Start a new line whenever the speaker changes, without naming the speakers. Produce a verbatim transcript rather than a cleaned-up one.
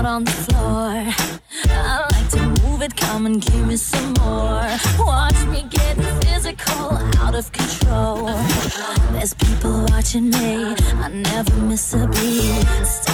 on the floor. I like to move it, come and give me some more. Watch me getting physical, out of control. There's people watching me, I never miss a beat.